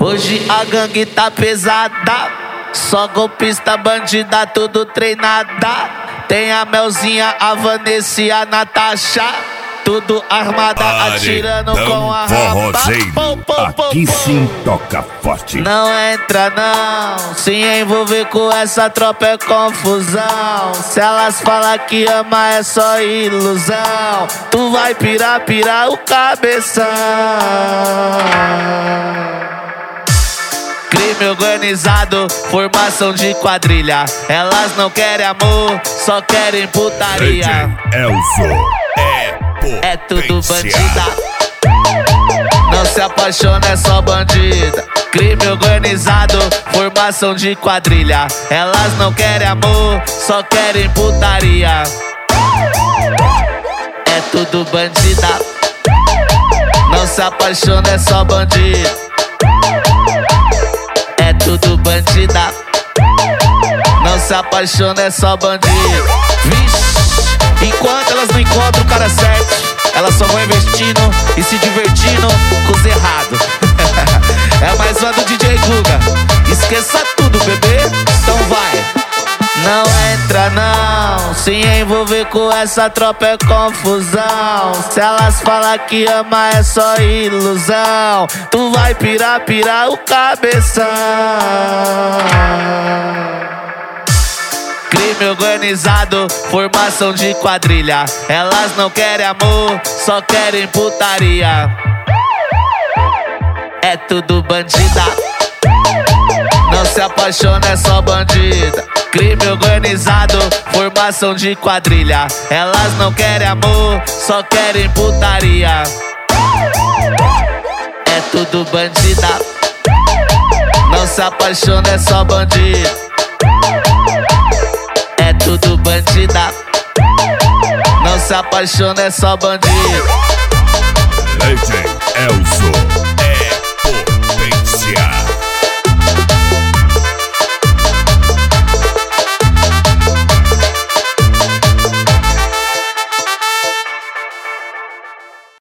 Hoje a gangue tá pesada, só golpista, bandida, tudo treinada. Tem a Melzinha, a Vanessa e a Natasha, tudo armada, atirando com a raba. Aqui sim toca forte. Não entra não, se envolver com essa tropa é confusão. Se elas falam que ama é só ilusão. Tu vai pirar o cabeção. Crime organizado, formação de quadrilha. Elas não querem amor, só querem putaria. Elzo É tudo bandida, não se apaixona, é só bandida. Crime organizado, formação de quadrilha. Elas não querem amor, só querem putaria. É tudo bandida, não se apaixona, é só bandida. É tudo bandida, não se apaixona, é só bandido. Vixe, enquanto elas não encontram o cara certo, elas só vão investindo e se divertindo com os errados. É mais uma do DJ Guga. Esqueça tudo, bebê, então vai. Não entra não, se envolver com essa tropa é confusão. Se elas falam que ama é só ilusão. Tu vai pirar o cabeção. Crime organizado, formação de quadrilha. Elas não querem amor, só querem putaria. É tudo bandida, não se apaixona, é só bandida. Crime organizado, formação de quadrilha. Elas não querem amor, só querem putaria. É tudo bandida, não se apaixona, é só bandida. É tudo bandida, não se apaixona, é só bandido.